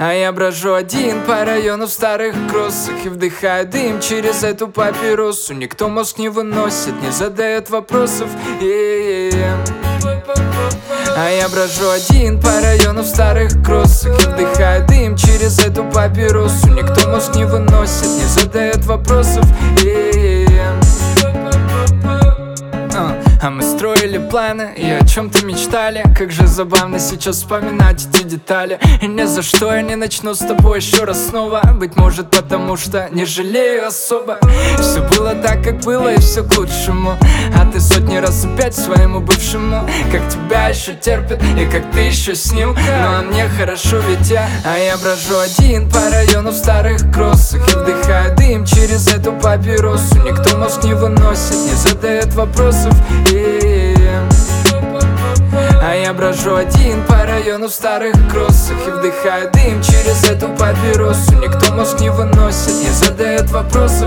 А я брожу один по району в старых кроссах и вдыхаю дым через эту папиросу. Никто мозг не выносит, не задает вопросов. А я брожу один по району в старых кроссах и вдыхаю дым через эту папиросу. Никто мозг не выносит, не задает вопросов. А мы строили планы и о чем-то мечтали. Как же забавно сейчас вспоминать эти детали. И ни за что я не начну с тобой еще раз снова. Быть может потому что не жалею особо. Все было так, как было, и все к лучшему. А ты сотни раз опять своему бывшему. Как тебя еще терпит и как ты еще с ним. Ну а мне хорошо, ведь я брожу один по району в старых кроссах и вдыхаю дым через эту папиросу. Никто мозг не выносит, не задает вопросов. А я брожу один по району в старых кроссах и вдыхаю дым через эту папиросу. Никто мозг не выносит, не задает вопросов.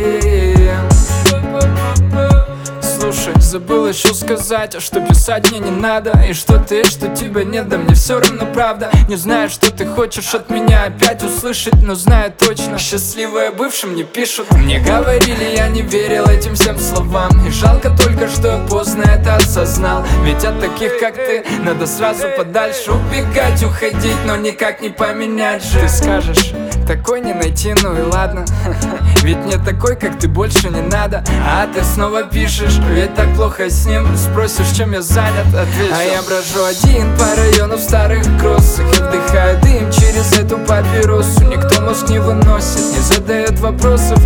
Слушай, забыл еще сказать, что писать мне не надо. И что ты, что тебя нет, да мне все равно правда. Не знаю, что ты хочешь от меня опять услышать, но знаю точно, счастливые бывшим не пишут. Мне говорили, я не верил этим всем словам. И жалко только, что я поздно это осознал. Ведь от таких, как ты, надо сразу подальше убегать, уходить, но никак не поменять же. Ты скажешь, такой не найти, ну и ладно. Ведь мне такой, как ты, больше не надо. А ты снова пишешь, ведь так плохо с ним. Спросишь, чем я занят, отвечу. А я брожу один по району в старых кроссах и вдыхаю дым через эту папиросу. Никто мозг не выносит, не задает вопросов.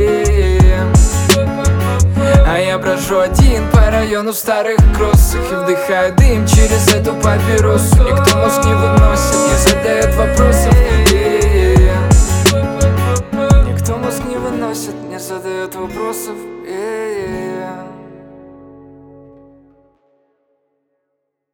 А я брожу один по району в старых кроссах и вдыхаю дым через эту папиросу. Никто мозг не выносит, не задает вопросов. Никто мозг не выносит, не задает вопросов.